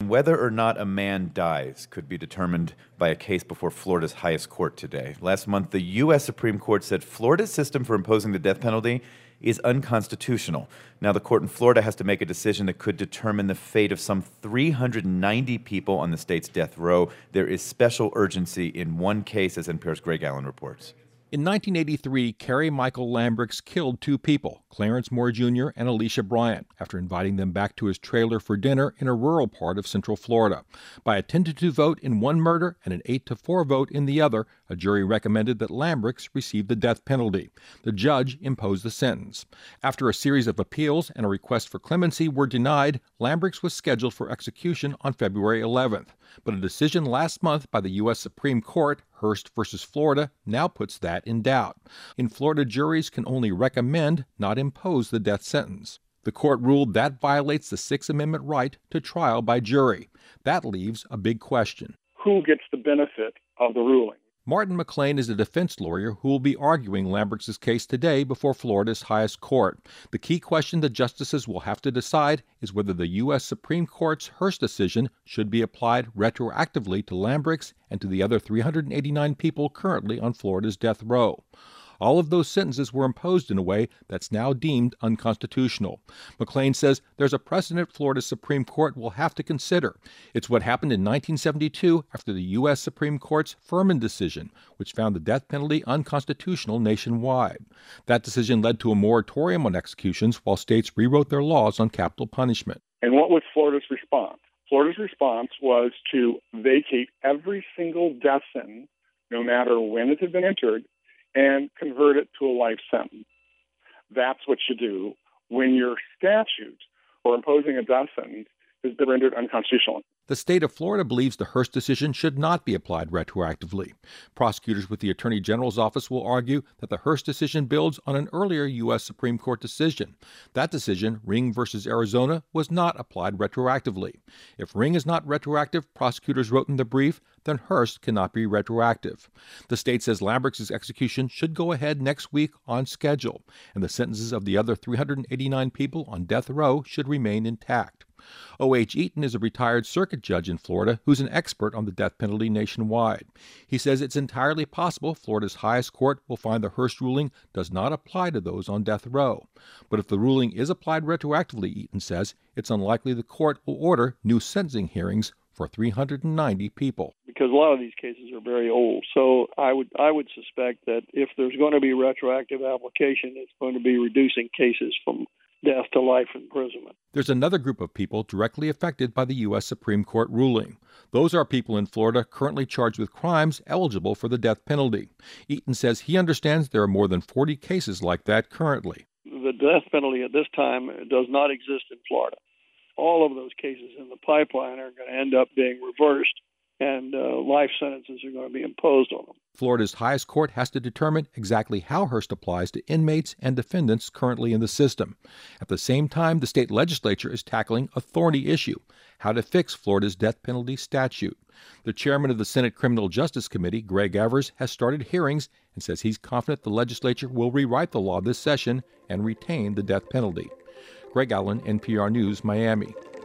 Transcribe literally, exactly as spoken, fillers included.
Allen, whether or not a man dies could be determined by a case before Florida's highest court today. Last month, the U S Supreme Court said Florida's system for imposing the death penalty is unconstitutional. Now, the court in Florida has to make a decision that could determine the fate of some three hundred ninety people on the state's death row. There is special urgency in one case, as N P R's Greg Allen reports. In nineteen eighty-three, Kerry Michael Lambrix killed two people, Clarence Moore Junior and Alicia Bryant, after inviting them back to his trailer for dinner in a rural part of Central Florida. By a ten to two vote in one murder and an eight to four vote in the other, a jury recommended that Lambrix receive the death penalty. The judge imposed the sentence. After a series of appeals and a request for clemency were denied, Lambrix was scheduled for execution on February eleventh. But a decision last month by the U S Supreme Court, Hurst versus Florida, now puts that in doubt. In Florida, juries can only recommend, not impose the death sentence. The court ruled that violates the Sixth Amendment right to trial by jury. That leaves a big question. Who gets the benefit of the ruling? Martin McLean is a defense lawyer who will be arguing Lambrix's case today before Florida's highest court. The key question the justices will have to decide is whether the U S Supreme Court's Hurst decision should be applied retroactively to Lambrix and to the other three hundred eighty-nine people currently on Florida's death row. All of those sentences were imposed in a way that's now deemed unconstitutional. McLean says there's a precedent Florida's Supreme Court will have to consider. It's what happened in nineteen seventy-two after the U S Supreme Court's Furman decision, which found the death penalty unconstitutional nationwide. That decision led to a moratorium on executions while states rewrote their laws on capital punishment. And what was Florida's response? Florida's response was to vacate every single death sentence, no matter when it had been entered, and convert it to a life sentence. That's what you do when your statute for imposing a death sentence has been rendered unconstitutional. The state of Florida believes the Hurst decision should not be applied retroactively. Prosecutors with the Attorney General's office will argue that the Hurst decision builds on an earlier U S Supreme Court decision. That decision, Ring versus Arizona, was not applied retroactively. If Ring is not retroactive, prosecutors wrote in the brief, then Hurst cannot be retroactive. The state says Lambrix's execution should go ahead next week on schedule, and the sentences of the other three hundred eighty-nine people on death row should remain intact. O H. Eaton is a retired circuit judge in Florida who's an expert on the death penalty nationwide. He says it's entirely possible Florida's highest court will find the Hurst ruling does not apply to those on death row. But if the ruling is applied retroactively, Eaton says, it's unlikely the court will order new sentencing hearings for three hundred ninety people. Because a lot of these cases are very old. So I would I would suspect that if there's going to be retroactive application, it's going to be reducing cases from death to life imprisonment. There's another group of people directly affected by the U S Supreme Court ruling. Those are people in Florida currently charged with crimes eligible for the death penalty. Eaton says he understands there are more than forty cases like that currently. The death penalty at this time does not exist in Florida. All of those cases in the pipeline are going to end up being reversed, and uh, life sentences are going to be imposed on them. Florida's highest court has to determine exactly how Hurst applies to inmates and defendants currently in the system. At the same time, the state legislature is tackling a thorny issue, how to fix Florida's death penalty statute. The chairman of the Senate Criminal Justice Committee, Greg Evers, has started hearings and says he's confident the legislature will rewrite the law this session and retain the death penalty. Greg Allen, N P R News, Miami.